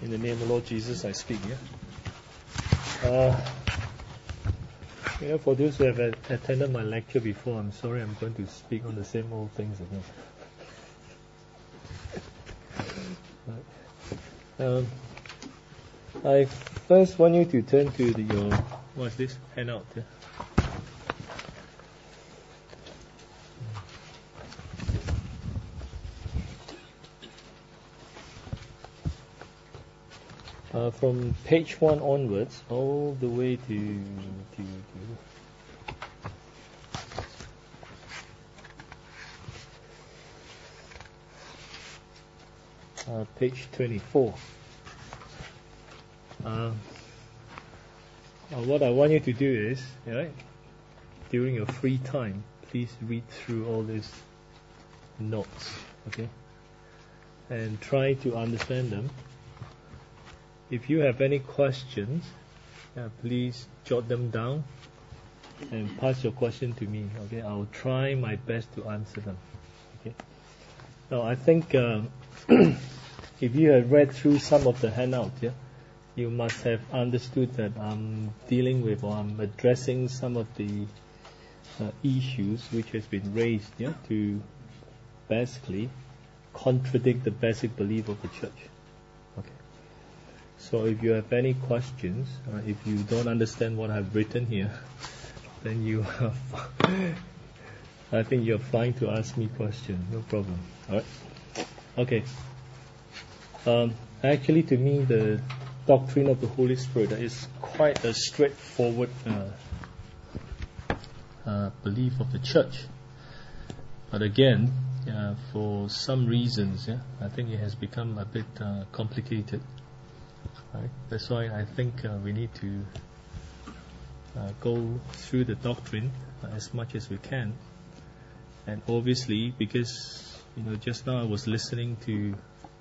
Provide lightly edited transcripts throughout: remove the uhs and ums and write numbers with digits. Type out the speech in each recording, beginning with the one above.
In the name of the Lord Jesus, I speak. Yeah. For those who have attended my lecture before, I'm sorry I'm going to speak on the same old things again. I first want you to turn to your what's this handout. Yeah? From page 1 onwards, all the way to page 24. What I want you to do is, during your free time, please read through all these notes, okay, and try to understand them. If you have any questions, please jot them down and pass your question to me. Okay, I'll try my best to answer them. Okay. Now, I think if you have read through some of the handout, you must have understood that I'm dealing with or I'm addressing some of the issues which has been raised, to basically contradict the basic belief of the church. Okay. So if you have any questions, if you don't understand what I've written here, then I think you're fine to ask me questions, no problem. All right. Okay. Actually, to me, the doctrine of the Holy Spirit is quite a straightforward belief of the church. But again, for some reasons, I think it has become a bit complicated. Right? That's why I think we need to go through the doctrine as much as we can. And obviously, because just now I was listening to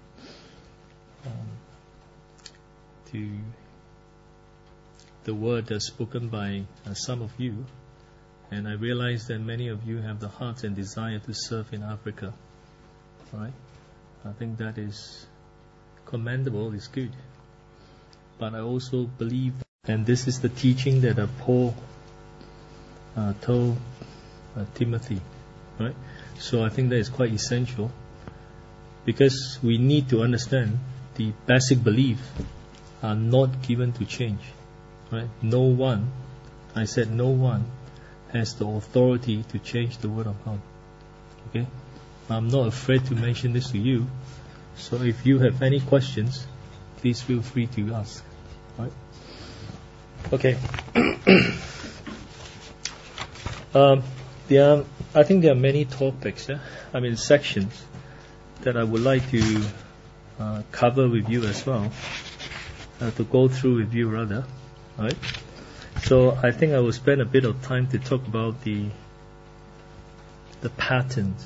the word that's spoken by some of you, and I realize that many of you have the heart and desire to serve in Africa. Right? I think that is commendable, it's good. But I also believe, and this is the teaching that Paul told Timothy, right? So I think that is quite essential, because we need to understand the basic beliefs are not given to change, right? No one has the authority to change the Word of God. Okay, I'm not afraid to mention this to you. So if you have any questions, please feel free to ask. Right? Okay. I think there are many topics, sections that I would like to cover with you as well, to go through with you rather. Right? So I think I will spend a bit of time to talk about the patterns,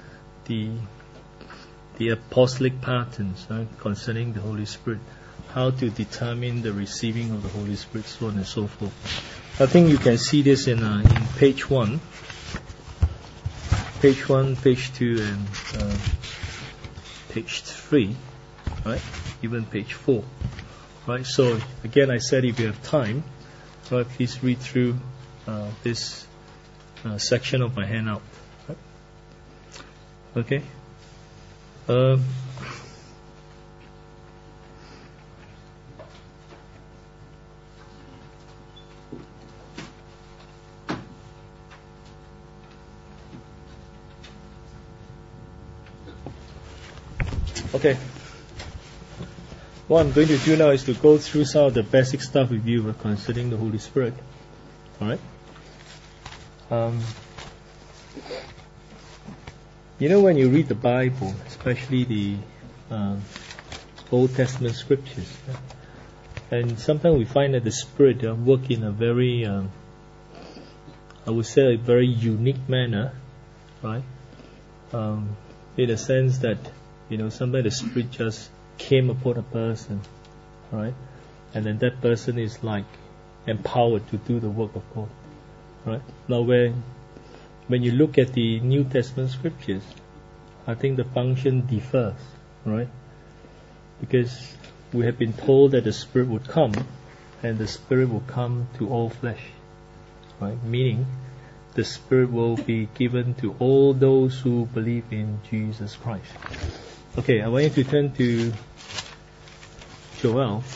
the apostolic patterns, concerning the Holy Spirit, how to determine the receiving of the Holy Spirit, so on and so forth. I think you can see this in page 1, page 2, and page 3, right? Even page 4, right? So again, I said if you have time, right, please read through this section of my handout. Right? Okay. Okay. What I'm going to do now is to go through some of the basic stuff with you concerning the Holy Spirit. Alright? When you read the Bible, especially the Old Testament scriptures, and sometimes we find that the Spirit work in a very, I would say, a very unique manner, right? In a sense that, sometimes the Spirit just came upon a person, right? And then that person is like empowered to do the work of God, right? Now, when you look at the New Testament scriptures, I think the function differs, right? Because we have been told that the Spirit would come, and the Spirit will come to all flesh. Right? Meaning, the Spirit will be given to all those who believe in Jesus Christ. Okay, I want you to turn to Joel.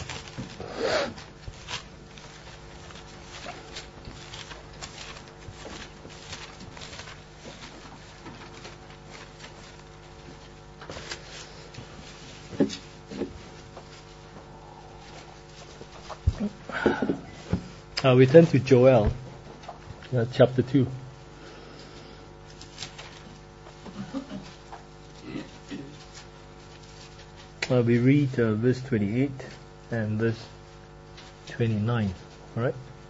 We turn to Joel, chapter 2. We read verse 28 and verse 29. Alright?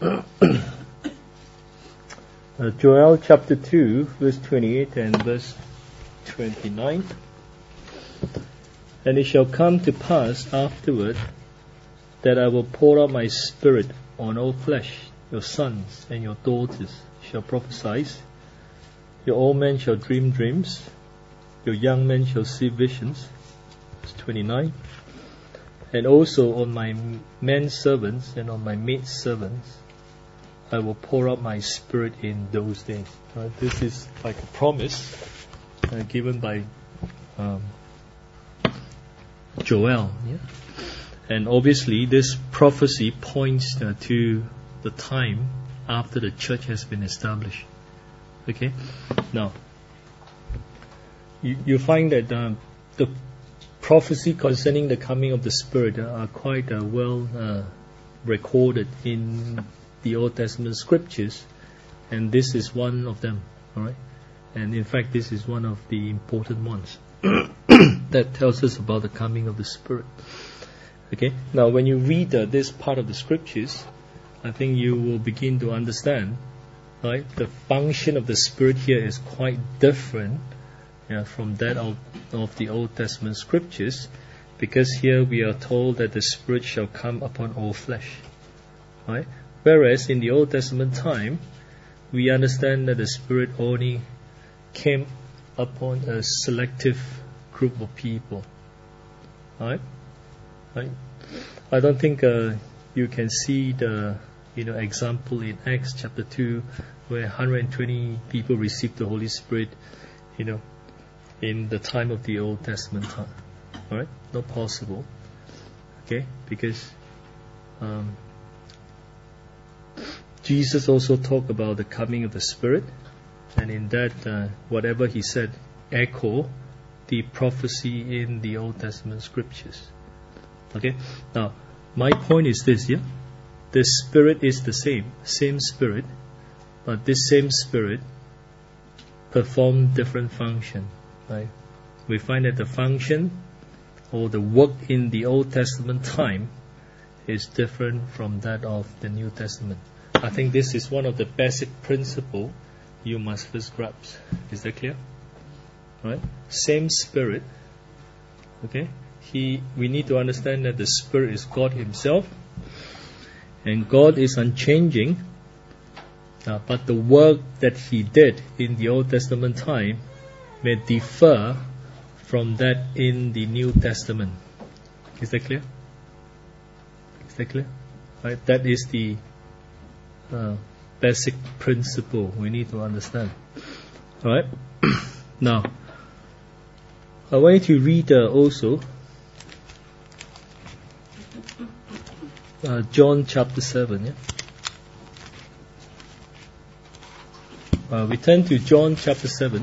Joel chapter 2, verse 28 and verse 29. And it shall come to pass afterward that I will pour out my Spirit on all flesh. Your sons and your daughters shall prophesy. Your old men shall dream dreams. Your young men shall see visions. Verse 29. And also on my men servants and on my maid servants I will pour out my Spirit in those days. This is like a promise given by Joel. Yeah? And obviously this prophecy points to the time after the church has been established. Okay? Now, you find that the prophecy concerning the coming of the Spirit are quite well recorded in the Old Testament scriptures, and this is one of them. Alright? And in fact this is one of the important ones that tells us about the coming of the Spirit. Okay. Now, when you read this part of the scriptures, I think you will begin to understand, right? The function of the Spirit here is quite different from that of the Old Testament scriptures, because here we are told that the Spirit shall come upon all flesh, right? Whereas in the Old Testament time, we understand that the Spirit only came upon a selective group of people, right? I don't think you can see the example in Acts chapter 2 where 120 people received the Holy Spirit in the time of the Old Testament time. Alright? Not possible. Okay? Because Jesus also talked about the coming of the Spirit, and in that whatever he said echo the prophecy in the Old Testament scriptures. Okay. Now, my point is this: the Spirit is the same Spirit, but this same Spirit perform different function. Right? We find that the function or the work in the Old Testament time is different from that of the New Testament. I think this is one of the basic principles you must first grasp. Is that clear? Right? Same Spirit. Okay. We need to understand that the Spirit is God Himself, and God is unchanging, but the work that He did in the Old Testament time may differ from that in the New Testament. Is that clear? Is that clear? Right? That is the basic principle we need to understand. Alright? Now, I want you to read also John chapter 7. We turn to John chapter 7.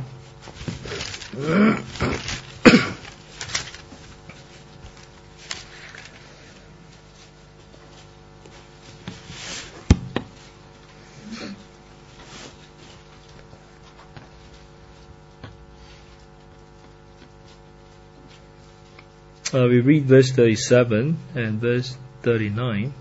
We read verse 37 and verse 39.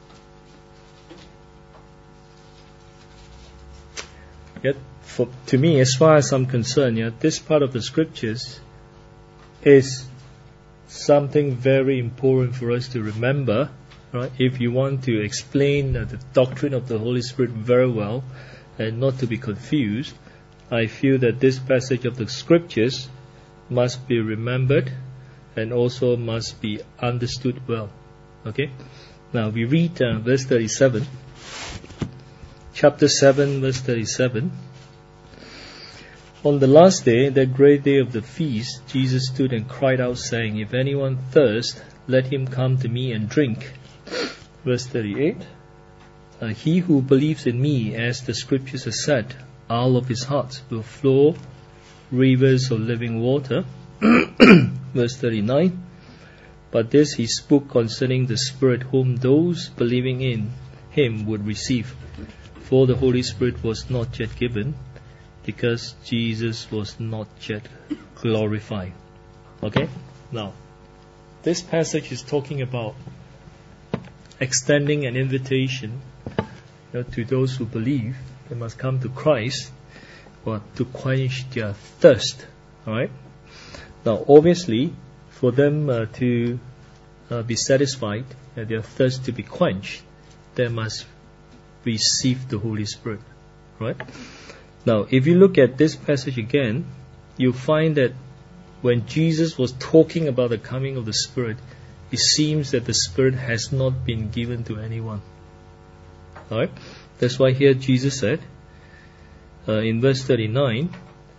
Yet, to me, as far as I'm concerned, this part of the scriptures is something very important for us to remember. Right? If you want to explain the doctrine of the Holy Spirit very well and not to be confused, I feel that this passage of the scriptures must be remembered and also must be understood well. Okay? Now we read verse 37. Chapter 7, verse 37. On the last day, that great day of the feast, Jesus stood and cried out, saying, If anyone thirst, let him come to me and drink. Verse 38. He who believes in me, as the scriptures have said, out of his heart will flow rivers of living water. Verse 39. But this he spoke concerning the Spirit, whom those believing in him would receive. For the Holy Spirit was not yet given, because Jesus was not yet glorified. Okay? Now, this passage is talking about extending an invitation to those who believe they must come to Christ, to quench their thirst. Alright? Now, obviously, for them to be satisfied, their thirst to be quenched, they must receive the Holy Spirit. Right? Now, if you look at this passage again, you find that when Jesus was talking about the coming of the Spirit, it seems that the Spirit has not been given to anyone. Alright? That's why here Jesus said, in verse 39,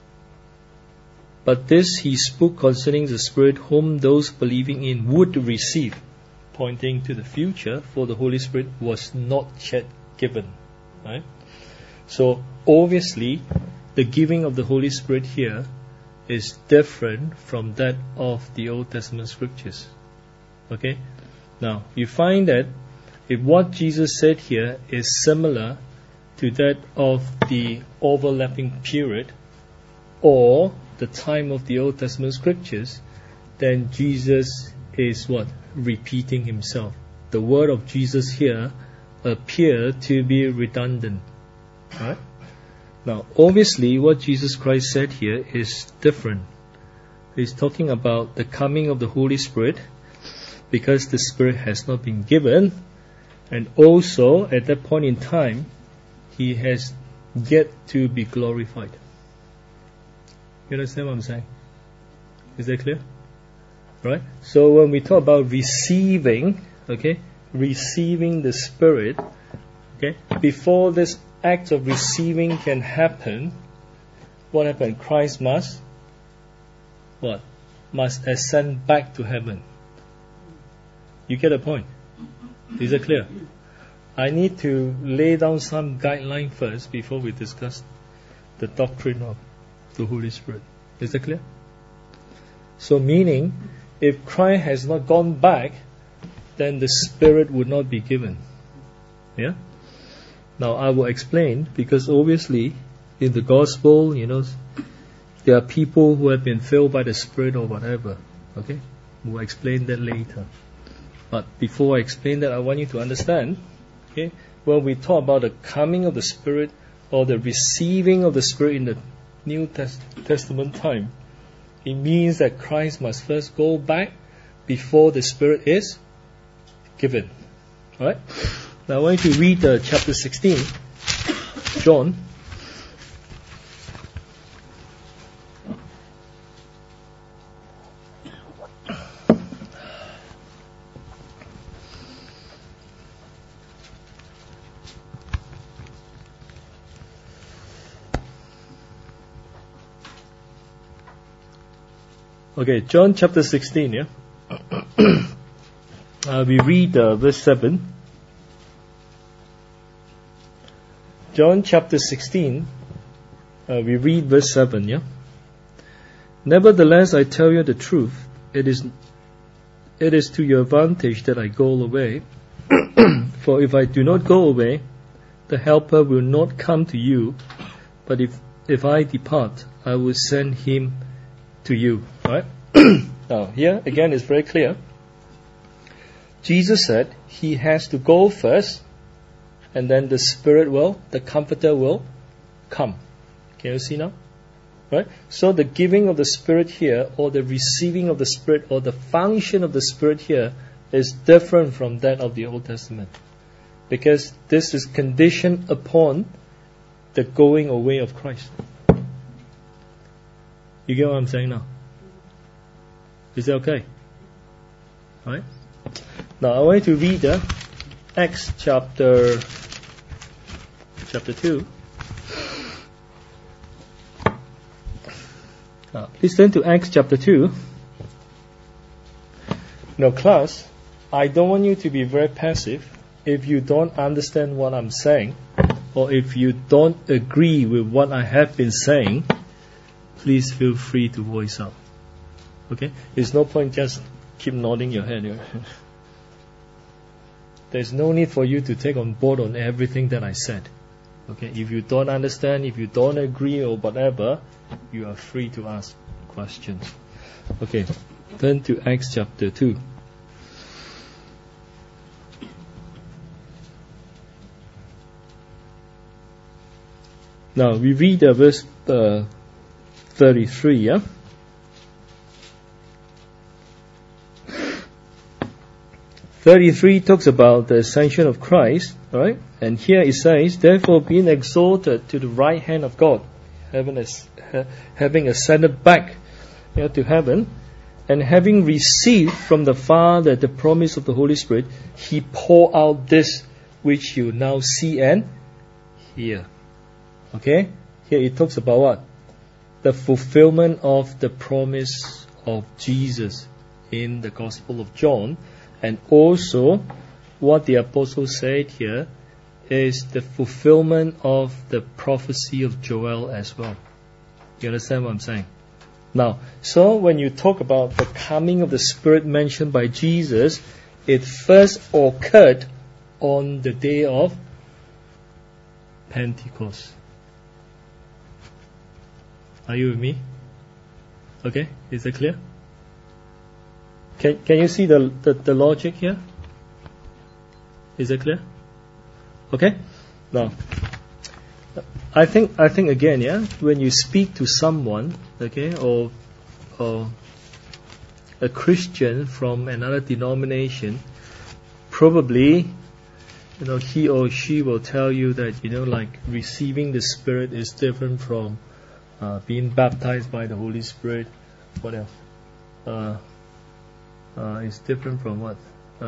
But this he spoke concerning the Spirit, whom those believing in would receive, pointing to the future, for the Holy Spirit was not yet given. Right? So, obviously, the giving of the Holy Spirit here is different from that of the Old Testament scriptures. Okay? Now, you find that if what Jesus said here is similar to that of the overlapping period or the time of the Old Testament scriptures, then Jesus is what? Repeating himself. The word of Jesus here appear to be redundant. Right? Now, obviously, what Jesus Christ said here is different. He's talking about the coming of the Holy Spirit, because the Spirit has not been given, and also at that point in time, he has yet to be glorified. You understand what I'm saying? Is that clear? Right? So when we talk about receiving, receiving the Spirit, before this act of receiving can happen, what happened? Christ must ascend back to heaven. You get the point? Is that clear? I need to lay down some guideline first before we discuss the doctrine of the Holy Spirit. Is that clear? So meaning, if Christ has not gone back, then the Spirit would not be given. Yeah? Now I will explain, because obviously in the Gospel, there are people who have been filled by the Spirit or whatever. Okay? We'll explain that later. But before I explain that, I want you to understand, when we talk about the coming of the Spirit or the receiving of the Spirit in the New Testament time, it means that Christ must first go back before the Spirit is given. Alright? Now I want you to read chapter 16, John. Okay, John chapter 16, yeah? We read verse 7. John chapter 16, we read verse 7, yeah? Nevertheless, I tell you the truth, it is to your advantage that I go away. For if I do not go away, the Helper will not come to you, but if I depart, I will send him to you. Right? Now, here again is very clear. Jesus said he has to go first, and then the Spirit the Comforter will come. Can you see now? Right? So the giving of the Spirit here, or the receiving of the Spirit, or the function of the Spirit here, is different from that of the Old Testament. Because this is conditioned upon the going away of Christ. You get what I'm saying now? Is that okay? Right? Now I want you to read Acts chapter 2. Please turn to Acts chapter 2. Now class, I don't want you to be very passive. If you don't understand what I'm saying, or if you don't agree with what I have been saying, please feel free to voice out. Okay? There's no point just keep nodding your head. There's no need for you to take on board on everything that I said. Okay? If you don't understand, if you don't agree or whatever, you are free to ask questions. Okay, turn to Acts chapter 2. Now we read verse 33. Yeah. 33 talks about the ascension of Christ, right? And here it says, therefore being exalted to the right hand of God, having ascended back to heaven, and having received from the Father the promise of the Holy Spirit, He poured out this which you now see and hear. Okay? Here it talks about what? The fulfillment of the promise of Jesus in the Gospel of John, and also what the apostle said here is the fulfillment of the prophecy of Joel as well. You understand what I'm saying? Now, so when you talk about the coming of the Spirit mentioned by Jesus, it first occurred on the day of Pentecost. Are you with me? Okay, is that clear? Can you see the logic here? Is that clear? Okay? Now, I think again, yeah, when you speak to someone, okay, or a Christian from another denomination, probably, he or she will tell you that, like receiving the Spirit is different from being baptized by the Holy Spirit. What else? It's different from what?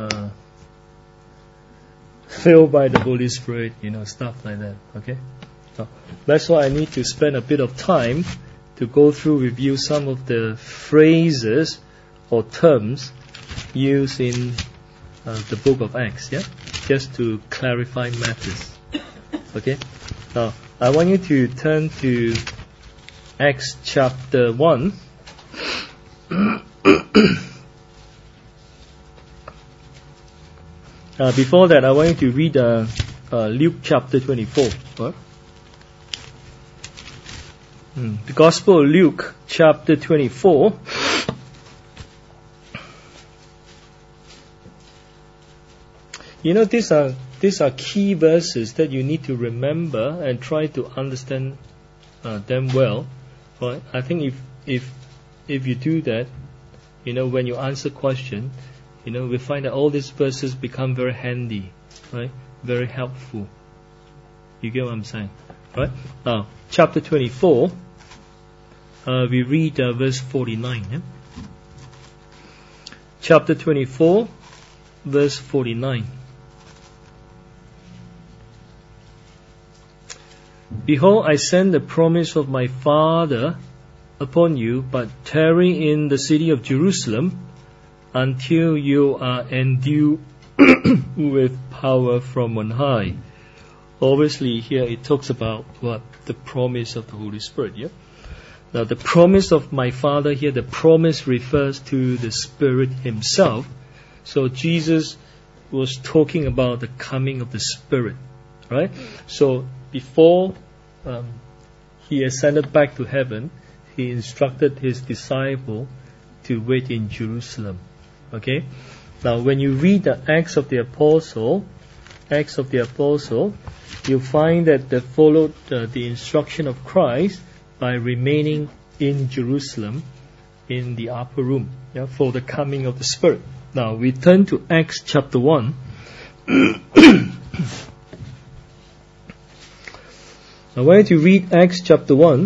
Filled by the Holy Spirit, stuff like that. Okay? So that's why I need to spend a bit of time to go through with you some of the phrases or terms used in the book of Acts, yeah? Just to clarify matters. Okay? Now, I want you to turn to Acts chapter 1. Before that, I want you to read Luke chapter 24. What? The Gospel of Luke chapter 24. These are key verses that you need to remember and try to understand them well. Right? I think if you do that, when you answer question, we find that all these verses become very handy, right? Very helpful. You get what I'm saying, right? Now, chapter 24, we read verse 49. Yeah? Chapter 24, verse 49. Behold, I send the promise of my Father upon you, but tarry in the city of Jerusalem until you are endued with power from on high. Obviously, here it talks about what? The promise of the Holy Spirit, yeah? Now, the promise of my Father here, the promise refers to the Spirit Himself. So, Jesus was talking about the coming of the Spirit, right? So, before He ascended back to heaven, He instructed His disciple to wait in Jerusalem. Okay? Now, when you read the Acts of the Apostle, you'll find that they followed the instruction of Christ by remaining in Jerusalem in the upper room, yeah, for the coming of the Spirit. Now, we turn to Acts chapter 1. I want you to read Acts chapter 1.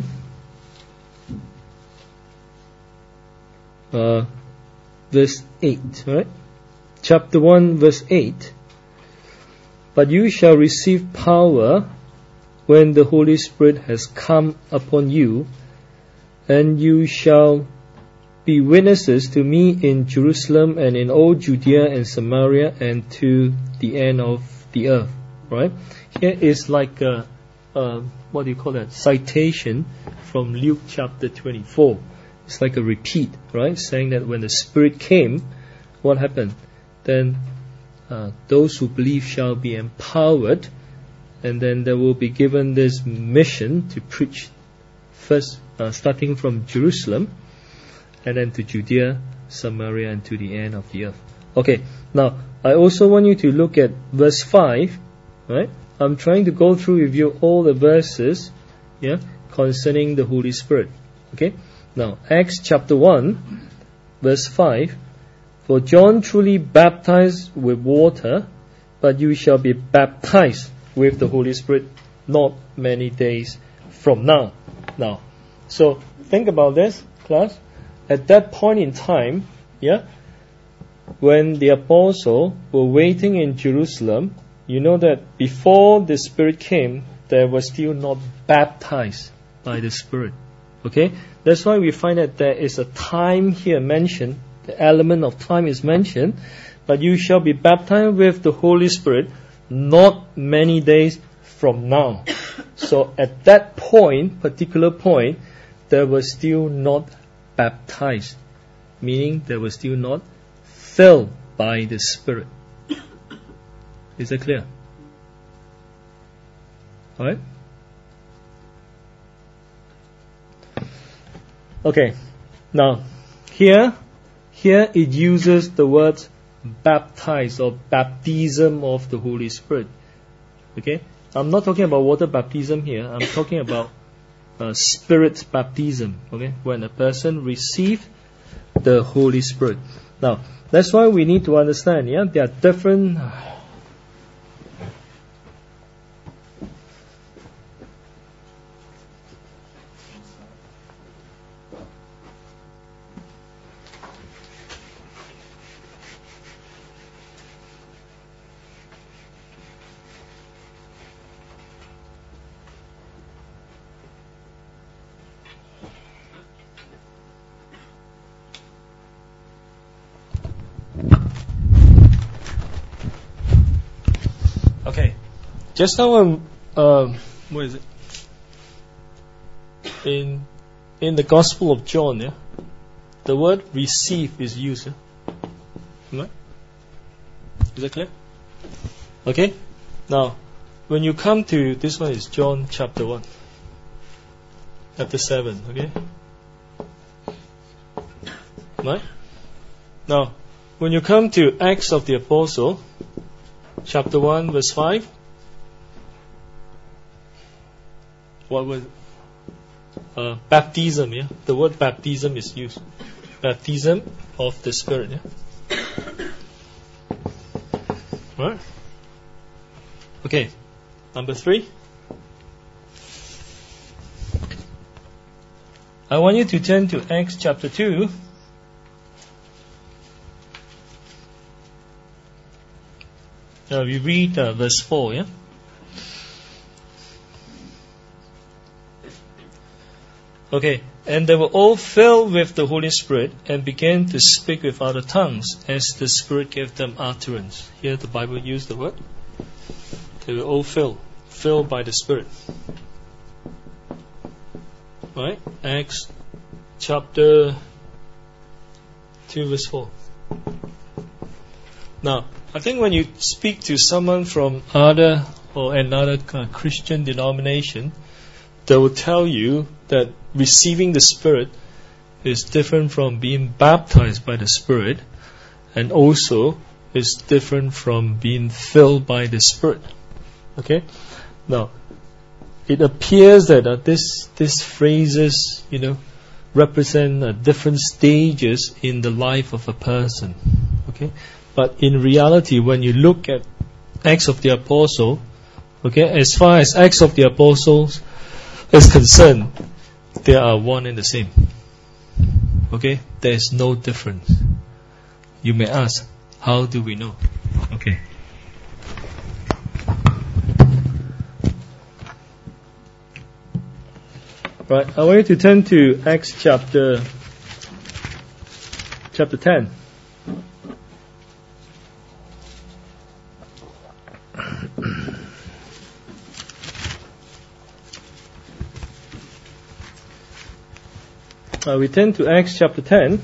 Verse 8, right? chapter 1 verse 8, but you shall receive power when the Holy Spirit has come upon you, and you shall be witnesses to me in Jerusalem and in all Judea and Samaria and to the end of the earth. Right? Here is like a what do you call that? Citation from Luke chapter 24. It's like a repeat, right? Saying that when the Spirit came, what happened? Then those who believe shall be empowered, and then they will be given this mission to preach first, starting from Jerusalem, and then to Judea, Samaria, and to the end of the earth. Okay, now I also want you to look at verse 5, right? I'm trying to go through with you all the verses, concerning the Holy Spirit. Okay, now Acts chapter 1, verse 5. For John truly baptized with water, but you shall be baptized with the Holy Spirit not many days from now. Now, so think about this, class. At that point in time, when the apostles were waiting in Jerusalem, you know that before the Spirit came, they were still not baptized by the Spirit. Okay? That's why we find that there is a time here mentioned, the element of time is mentioned, but you shall be baptized with the Holy Spirit not many days from now. So at that point, particular point, they were still not baptized, meaning they were still not filled by the Spirit. Is that clear? Alright? Okay. Now, here it uses the word baptize or baptism of the Holy Spirit. Okay? I'm not talking about water baptism here. I'm talking about Spirit baptism. Okay? When a person receives the Holy Spirit. Now, that's why we need to understand, there are different... Just now, what is it? In the Gospel of John, the word receive is used. Right? Is that clear? Okay. Now, when you come to this one, is John chapter 1, chapter 7. Okay. Right. Now, when you come to Acts of the Apostle, chapter 1, verse 5. What was baptism? The word baptism is used. Baptism of the Spirit. Right? Okay. Number 3. I want you to turn to Acts chapter 2. We read verse 4. Okay, and they were all filled with the Holy Spirit and began to speak with other tongues as the Spirit gave them utterance. Here the Bible used the word. They were all filled by the Spirit. Right? Acts chapter 2 verse 4. Now, I think when you speak to someone from another Christian denomination, they will tell you that receiving the Spirit is different from being baptized by the Spirit, and also is different from being filled by the Spirit. Okay? Now, it appears that these phrases, represent different stages in the life of a person. Okay? But in reality, when you look at Acts of the Apostle, as far as Acts of the Apostles is concerned, they are one and the same. Okay? There is no difference. You may ask, How do we know? Okay. Right, I want you to turn to Acts chapter 10. We turn to Acts chapter 10.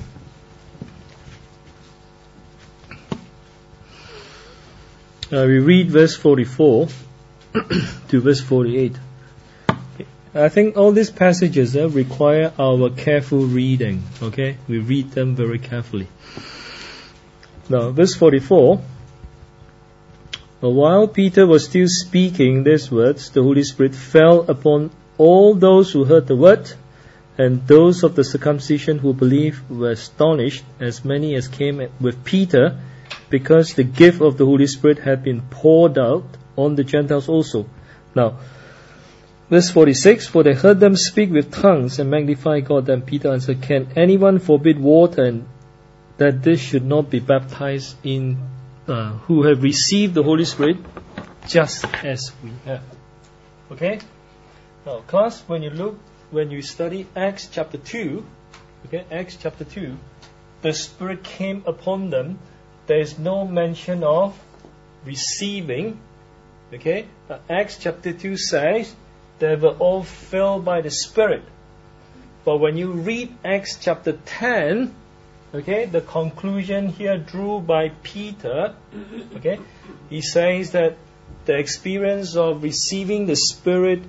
We read verse 44 to verse 48. I think all these passages require our careful reading. Okay, we read them very carefully. Now, verse 44. While Peter was still speaking these words, the Holy Spirit fell upon all those who heard the word, and those of the circumcision who believed were astonished, as many as came with Peter, because the gift of the Holy Spirit had been poured out on the Gentiles also. Now, verse 46, for they heard them speak with tongues and magnify God. Then Peter answered, can anyone forbid water, and that this should not be baptized in who have received the Holy Spirit, just as we have? Okay? Now, class, when you study Acts chapter 2, okay, Acts chapter 2, the Spirit came upon them. There is no mention of receiving. Okay? Acts chapter 2 says they were all filled by the Spirit. But when you read Acts chapter 10, okay, the conclusion here drew by Peter, okay, he says that the experience of receiving the Spirit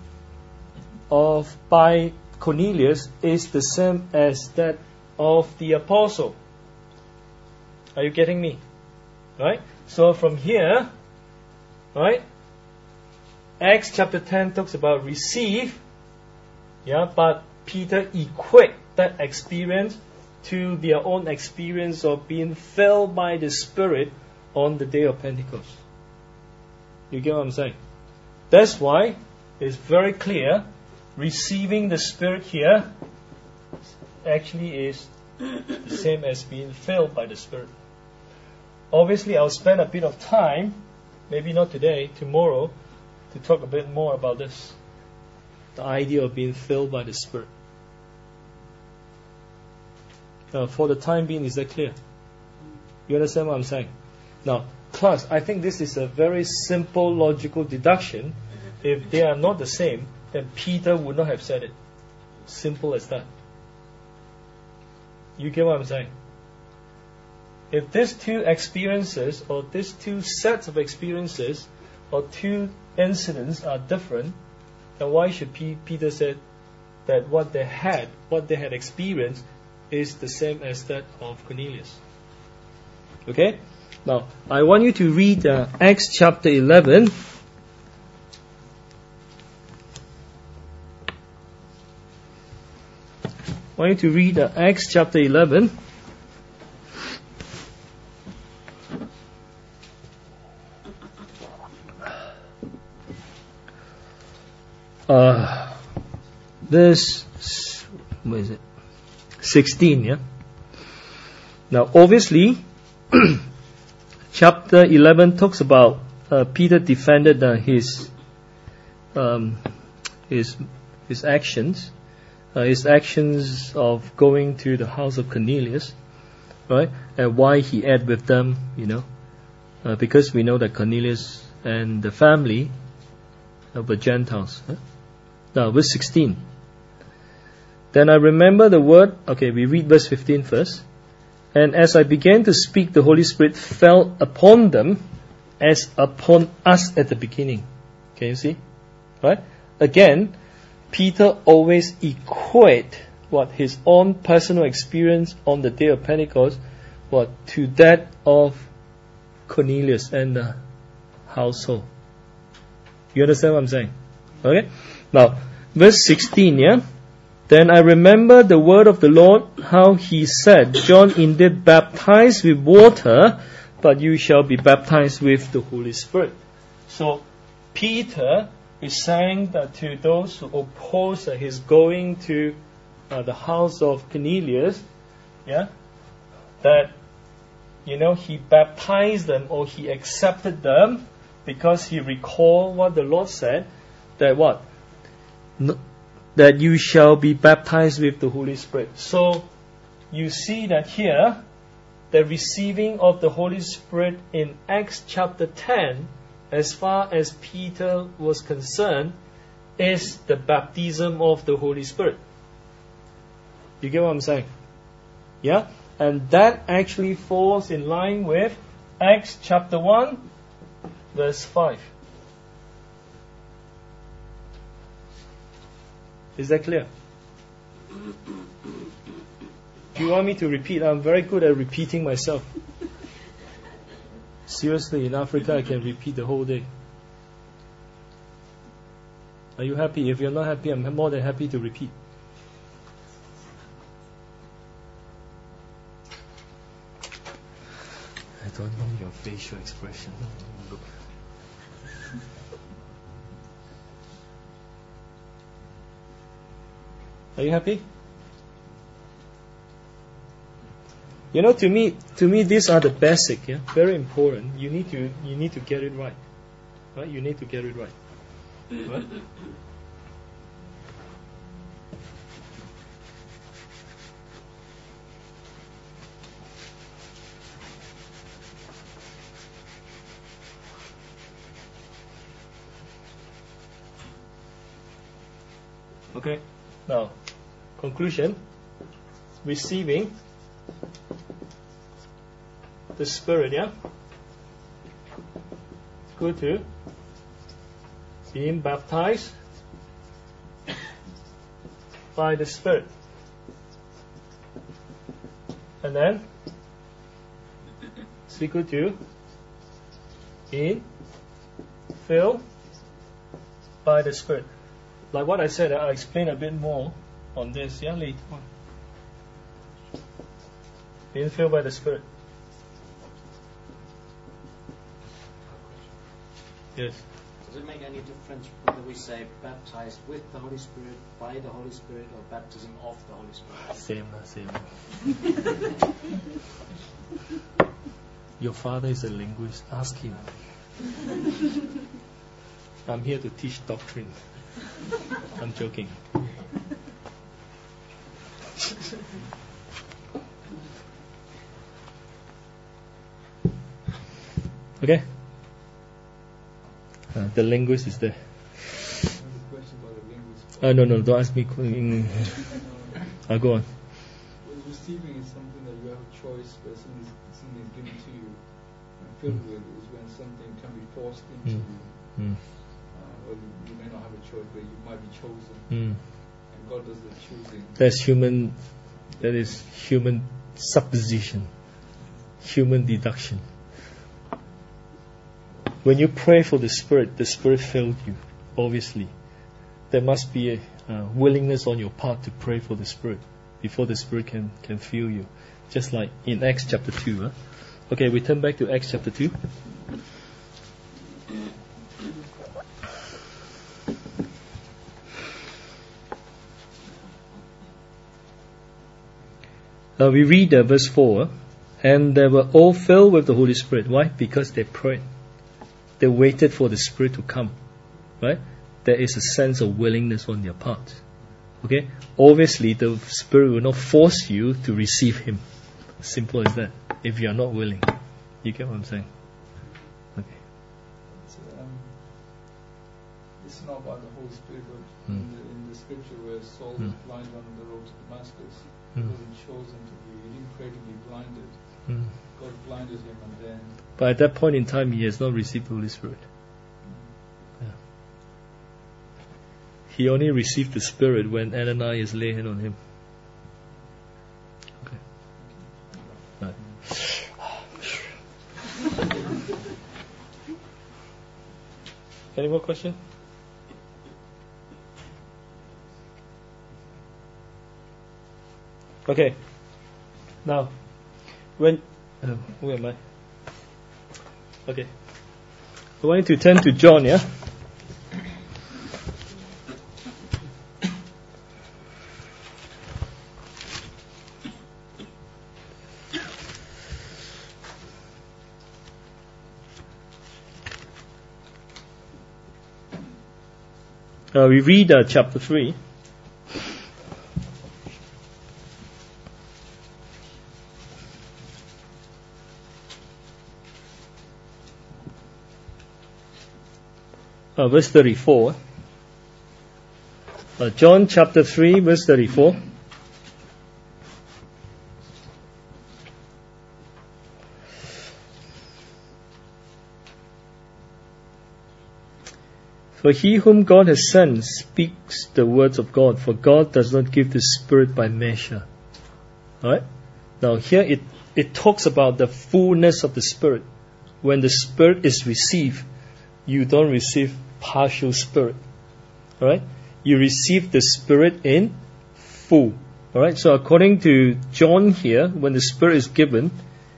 by Cornelius is the same as that of the apostle. Are you getting me? Right? So from here, right, Acts chapter 10 talks about receive, but Peter equate that experience to their own experience of being filled by the Spirit on the day of Pentecost. You get what I'm saying? That's why it's very clear receiving the Spirit here actually is the same as being filled by the Spirit. Obviously, I'll spend a bit of time, maybe not today, tomorrow, to talk a bit more about this. The idea of being filled by the Spirit. For the time being, is that clear? You understand what I'm saying? Now, class, I think this is a very simple logical deduction. If they are not the same, then Peter would not have said it. Simple as that. You get what I'm saying? If these two experiences, or these two sets of experiences, or two incidents are different, then why should Peter say that what they had experienced is the same as that of Cornelius? Okay? Now, I want you to read Acts chapter 11. I want you to read Acts chapter 11. Verse, where is it? 16, yeah? Now, obviously, chapter 11 talks about Peter defended his actions. His actions of going to the house of Cornelius, right? And why he ate with them, because we know that Cornelius and the family were Gentiles. Now, verse 16. Then I remember the word. Okay, we read verse 15 first. And as I began to speak, the Holy Spirit fell upon them as upon us at the beginning. Can you see? Right? Again, Peter always equate his own personal experience on the day of Pentecost to that of Cornelius and the household. You understand what I'm saying? Okay? Now, verse 16, yeah? Then I remember the word of the Lord, how he said, John indeed baptized with water, but you shall be baptized with the Holy Spirit. So, Peter is saying that to those who oppose his going to the house of Cornelius, that he baptized them or he accepted them because he recalled what the Lord said, that what? That you shall be baptized with the Holy Spirit. So you see that here, the receiving of the Holy Spirit in Acts chapter 10, as far as Peter was concerned, is the baptism of the Holy Spirit. You get what I'm saying? Yeah? And that actually falls in line with Acts chapter 1, verse 5. Is that clear? Do you want me to repeat? I'm very good at repeating myself. Seriously, in Africa I can repeat the whole day. Are you happy? If you're not happy, I'm more than happy to repeat. I don't know your facial expression. Look. Are you happy? To me, these are the basic, yeah, very important. You need to get it right, right? You need to get it right, right? Okay. Now, conclusion. Receiving the Spirit, yeah? Go to being baptized by the Spirit. And then it's equal to being filled by the Spirit. Like what I said, I'll explain a bit more on this, yeah, later on. Being filled by the Spirit. Yes. Does it make any difference whether we say baptized with the Holy Spirit, by the Holy Spirit, or baptism of the Holy Spirit? Same. Your father is a linguist. Ask him. I'm here to teach doctrine. I'm joking. Okay? The linguist is there. No, don't ask me. I'll go on. Well, receiving is something that you have a choice, where something is given to you. And filled with is when something can be forced into you. Well, you may not have a choice, but you might be chosen. And God does the choosing. That is human supposition, human deduction. When you pray for the Spirit filled you, obviously. There must be a willingness on your part to pray for the Spirit before the Spirit can fill you. Just like in Acts chapter 2. Okay, we turn back to Acts chapter 2. We read verse 4. And they were all filled with the Holy Spirit. Why? Because they prayed. They waited for the Spirit to come. Right? There is a sense of willingness on their part. Okay? Obviously, the Spirit will not force you to receive Him. Simple as that. If you are not willing. You get what I'm saying? Okay. It's not about the Holy Spirit, but in the scripture where Saul was blind on the road to Damascus, he wasn't chosen to be. He didn't pray to be blinded. God blinded him, and then. But at that point in time, he has not received the Holy Spirit. Yeah. He only received the Spirit when Ananias laid hand on him. Okay. Right. Any more questions? Okay. Now, where am I? Okay. I want you to turn to John, yeah? We read chapter 3. Verse 34. John chapter 3, verse 34. For he whom God has sent speaks the words of God, for God does not give the Spirit by measure. Alright? Now here it talks about the fullness of the Spirit. When the Spirit is received, you don't receive partial Spirit. Alright? You receive the Spirit in full. Alright? So according to John here, when the Spirit is given,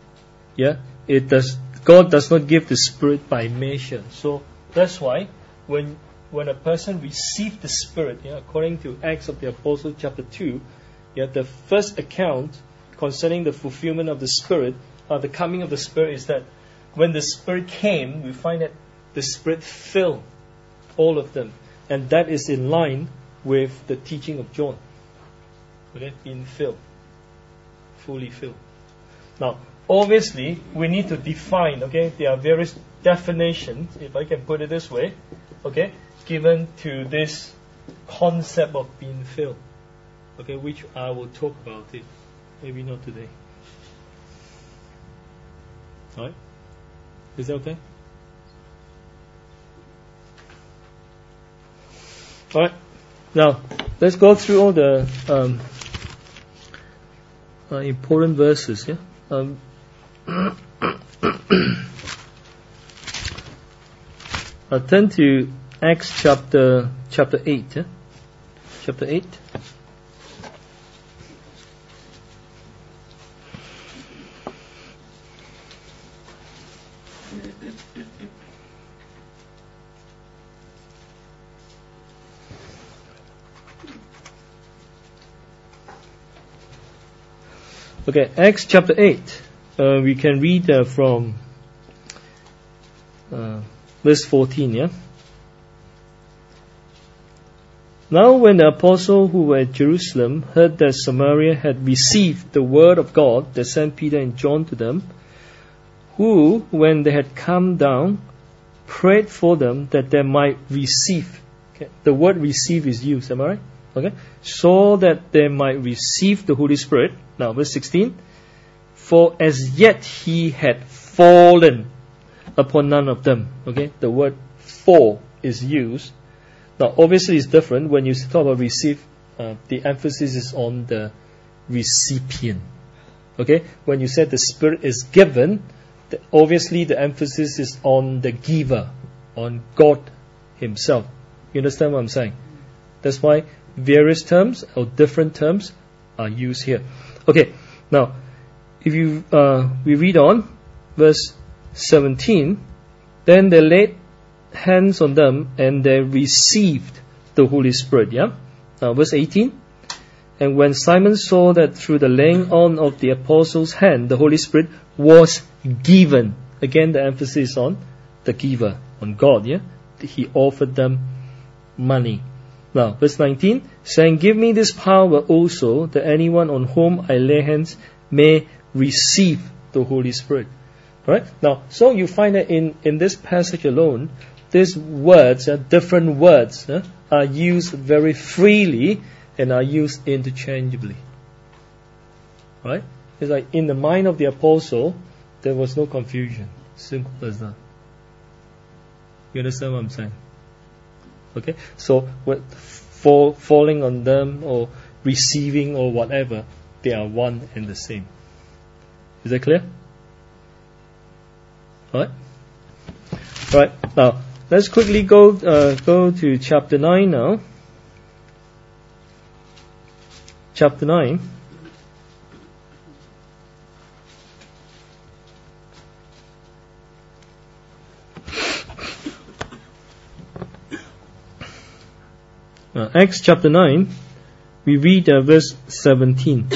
God does not give the Spirit by measure. So that's why when a person receives the Spirit, according to Acts of the Apostles chapter 2, the first account concerning the fulfillment of the Spirit, the coming of the Spirit, is that when the Spirit came, we find that the Spirit filled all of them. And that is in line with the teaching of John. Okay? Being filled. Fully filled. Now, obviously, we need to define, okay? There are various definitions, if I can put it this way, okay, given to this concept of being filled, okay, which I will talk about it, maybe not today. Alright? Is that okay? Alright, now let's go through all the important verses. I'll turn to Acts chapter 8. Chapter 8. Okay, Acts chapter 8. We can read from verse 14. Now when the apostles who were at Jerusalem heard that Samaria had received the word of God, they sent Peter and John to them, who, when they had come down, prayed for them that they might receive. Okay. The word receive is used, am I right? Okay. So that they might receive the Holy Spirit. Now, verse 16. For as yet he had fallen upon none of them. Okay. The word fall is used. Now, obviously it's different. When you talk about receive, the emphasis is on the recipient. Okay. When you said the Spirit is given, obviously the emphasis is on the giver, on God Himself. You understand what I'm saying? That's why various terms or different terms are used here. Okay, now if you we read on verse 17, then they laid hands on them and they received the Holy Spirit. Now verse 18, and when Simon saw that through the laying on of the apostles' hand the Holy Spirit was given, again the emphasis is on the giver, on God. He offered them money. Now, verse 19, saying, give me this power also, that anyone on whom I lay hands may receive the Holy Spirit. Right? Now, so you find that in this passage alone, these words, different words, are used very freely and are used interchangeably. Right? It's like in the mind of the apostle, there was no confusion. Simple as that. You understand what I'm saying? Okay, so falling on them or receiving or whatever, they are one and the same. Is that clear? Alright? Alright, now let's quickly go to chapter 9 now. Chapter 9. Acts chapter 9, we read verse 17.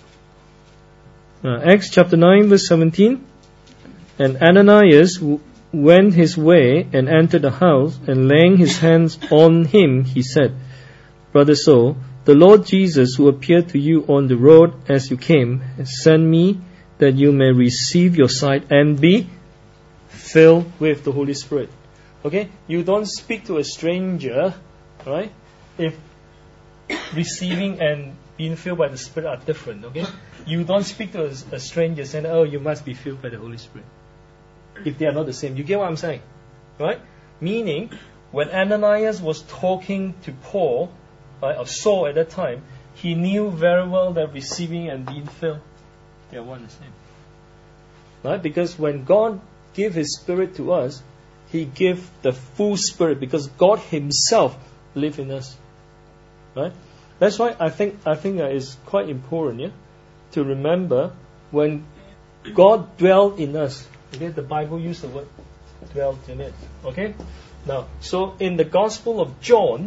Acts chapter 9 verse 17. And Ananias went his way and entered the house, and laying his hands on him, he said, Brother Saul, the Lord Jesus, who appeared to you on the road as you came, has sent me that you may receive your sight and be filled with the Holy Spirit. Okay? You don't speak to a stranger, right? If receiving and being filled by the Spirit are different, okay? You don't speak to a stranger saying, oh, you must be filled by the Holy Spirit. If they are not the same. You get what I'm saying? Right? Meaning, when Ananias was talking to Paul, right, or Saul at that time, he knew very well that receiving and being filled, they are one and the same. Right? Because when God gave His Spirit to us, He gave the full Spirit because God Himself lives in us. Right? That's why I think it's quite important, yeah, to remember when God dwelt in us. Okay, the Bible used the word dwelt in it. Okay, now so in the Gospel of John,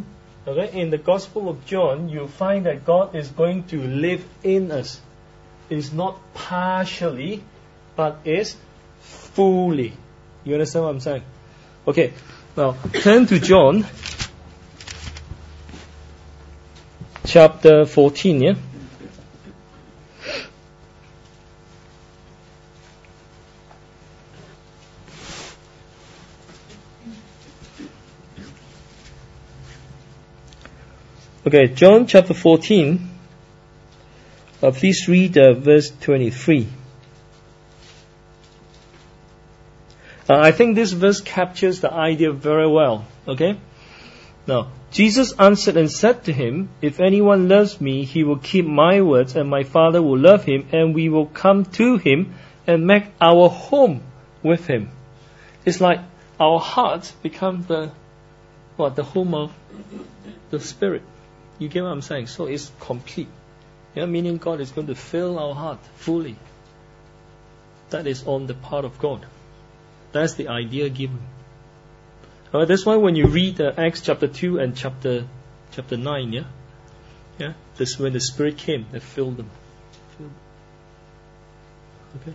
you find that God is going to live in us. It's not partially, but is fully. You understand what I'm saying? Okay, now turn to John chapter 14, yeah? Okay, John chapter 14, please read verse 23. I think this verse captures the idea very well, okay? Now, Jesus answered and said to him, if anyone loves me, he will keep my words, and my Father will love him, and we will come to him and make our home with him. It's like our hearts become the home of the Spirit. You get what I'm saying? So it's complete. Yeah, meaning God is going to fill our heart fully. That is on the part of God. That's the idea given. Alright, that's why when you read Acts chapter 2 and chapter 9, yeah, that's when the Spirit came that filled them. Okay.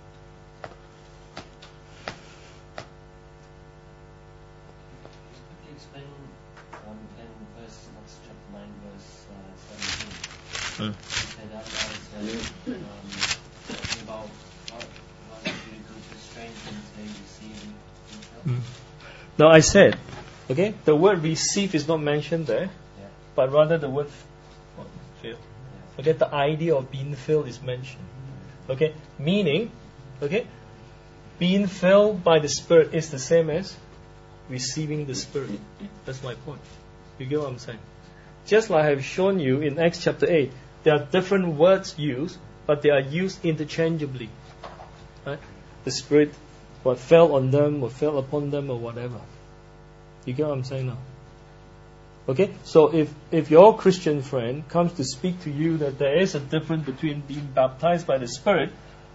Now I said, okay, the word receive is not mentioned there, but rather the word fill. Okay, the idea of being filled is mentioned. Okay, meaning, okay, being filled by the Spirit is the same as receiving the Spirit. That's my point. You get what I'm saying? Just like I have shown you in Acts chapter 8, there are different words used, but they are used interchangeably. Right? The Spirit, what fell on them, or fell upon them, or whatever. You get what I'm saying now? Okay? So if your Christian friend comes to speak to you that there is a difference between being baptized by the Spirit,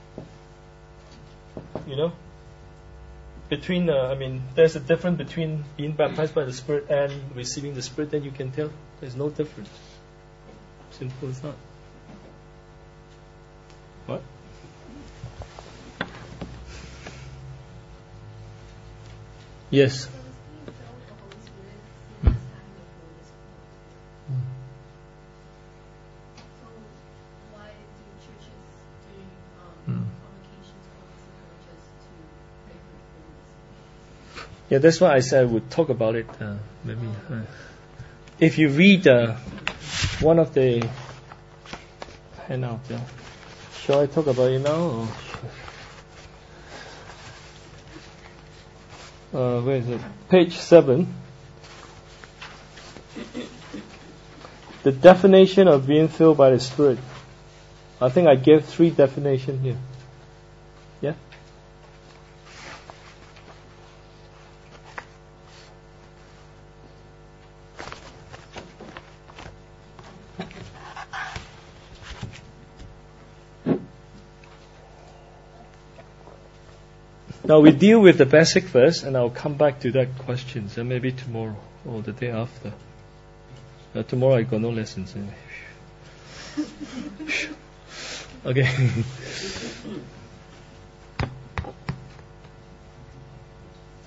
you know, there's a difference between being baptized by the Spirit and receiving the Spirit, then you can tell there's no difference. Simple as that. What? Yes. Yeah, that's why I said I would talk about it. Maybe if you read one of the handout, shall I talk about it now? Or where is it? Page 7. The definition of being filled by the Spirit. I think I gave 3 definitions here. Yeah. Now we deal with the basic first, and I'll come back to that question. So maybe tomorrow or the day after. Tomorrow I got no lessons anyway. Okay.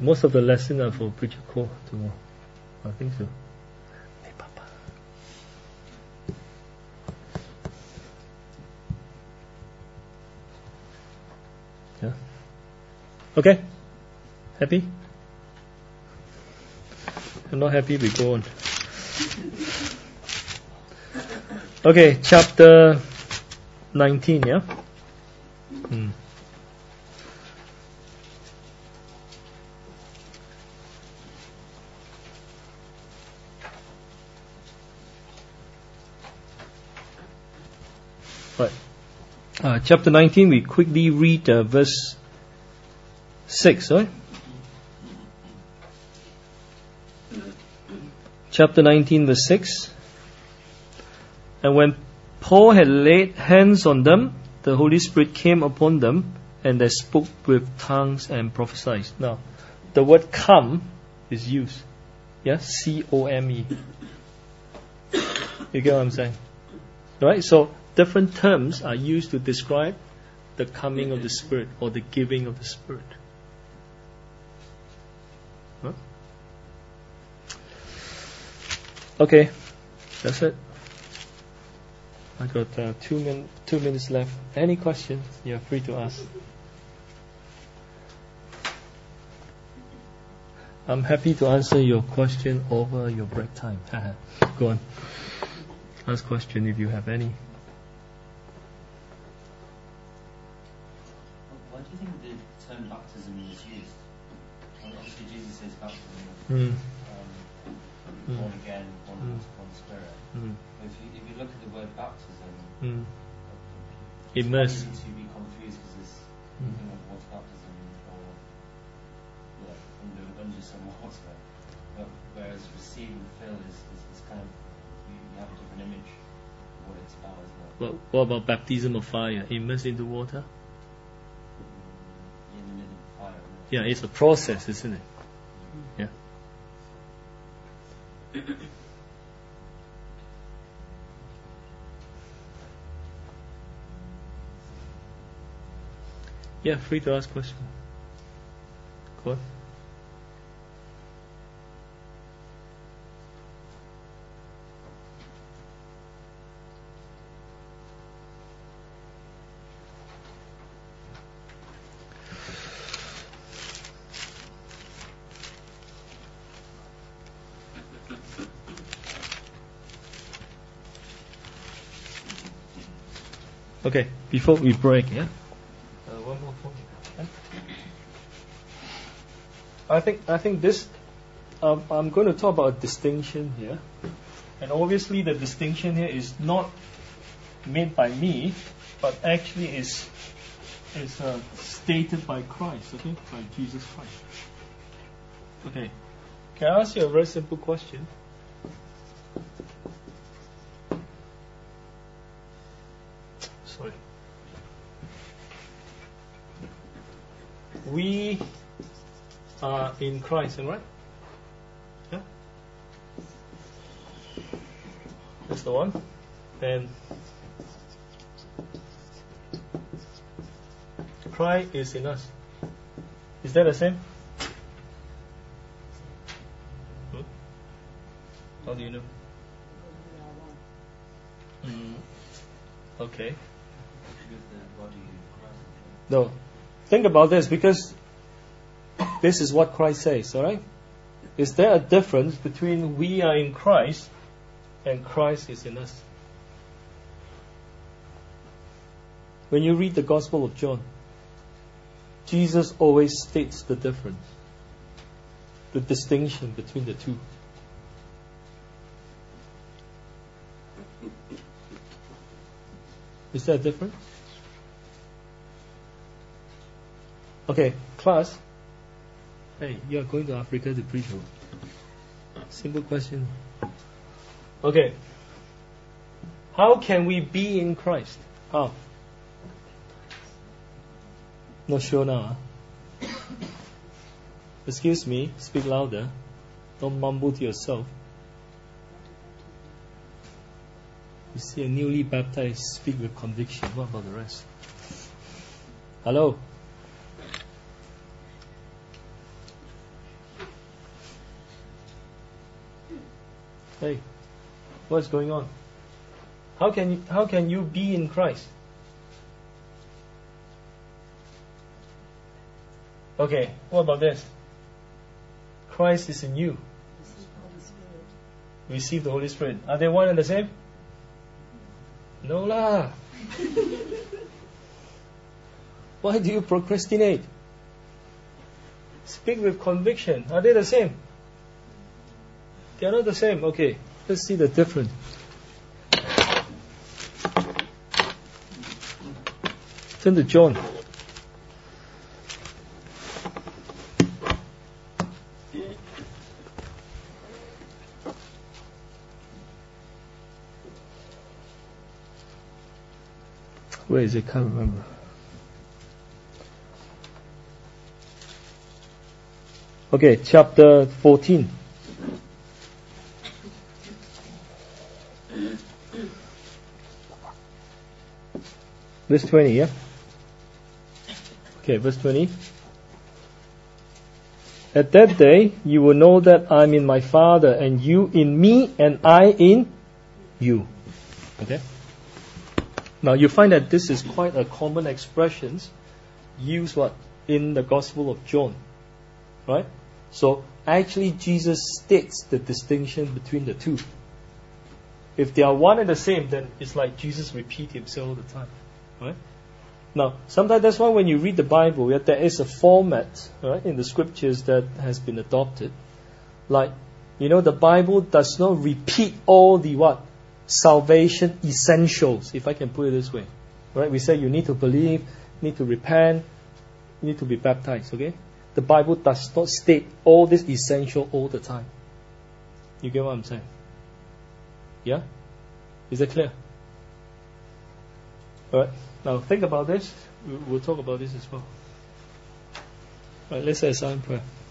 Most of the lessons are for preacher core tomorrow. I think so. Hey, Papa. Yeah. Okay. Happy? I'm not happy, we go on. Okay, chapter 19, yeah? Right. Chapter 19, we quickly read verse 6, right? Chapter 19, verse 6. And when Paul had laid hands on them, the Holy Spirit came upon them, and they spoke with tongues and prophesied. Now, the word come is used. Yeah? C-O-M-E. You get what I'm saying? Right? So, different terms are used to describe the coming of the Spirit or the giving of the Spirit. Huh? Okay, that's it. I got 2 minutes left. Any questions? You're free to ask. I'm happy to answer your question over your break time. Go on. Ask question if you have any. Why do you think the term baptism is used? Obviously, Jesus says baptism. Born again, one Spirit. If you look at the word baptism, immerse. It's easy to be confused because it's thinking of what's baptism or under some water. But whereas receive and fill is kind of you have a different image of what it's about as well. What about baptism of fire? Immerse into water? In the middle of fire. Yeah, it's a process, isn't it? Yeah. Yeah, free to ask questions. Go on. Okay, before we break, yeah? One more point. I think this, I'm going to talk about a distinction here. And obviously the distinction here is not made by me, but actually is stated by Christ, okay? By Jesus Christ. Okay. Can I ask you a very simple question? Sorry. We are in Christ, right? Yeah? That's the one. And Christ is in us. Is that the same? How do you know? Okay. No. Think about this, because this is what Christ says, alright? Is there a difference between we are in Christ and Christ is in us? When you read the Gospel of John, Jesus always states the difference, the distinction between the two. Is there a difference? Okay, class. Hey, you are going to Africa to preach. Simple question. Okay. How can we be in Christ? How? Not sure now. Excuse me, speak louder. Don't mumble to yourself. You see a newly baptized speak with conviction. What about the rest? Hello? Hey, what's going on? How can you be in Christ? Okay, what about this? Christ is in you. Receive the Holy Spirit. Are they one and the same? No lah. Why do you procrastinate? Speak with conviction. Are they the same? They are not the same. Okay, let's see the difference. Turn to John. Where is it? Can't remember. Okay, chapter 14. Verse 20, yeah? Okay, verse 20. At that day, you will know that I'm in my Father, and you in me, and I in you. Okay? Now, you find that this is quite a common expression used in the Gospel of John. Right? So, actually, Jesus states the distinction between the two. If they are one and the same, then it's like Jesus repeats himself all the time. Right? Now, sometimes that's why when you read the Bible, there is a format, right, in the scriptures that has been adopted. Like, the Bible does not repeat all the salvation essentials, if I can put it this way. Right? We say you need to believe, you need to repent, you need to be baptized. Okay? The Bible does not state all this essential all the time. You get what I'm saying? Yeah? Is that clear? Alright, now think about this. We'll talk about this as well. Alright, let's say a silent prayer.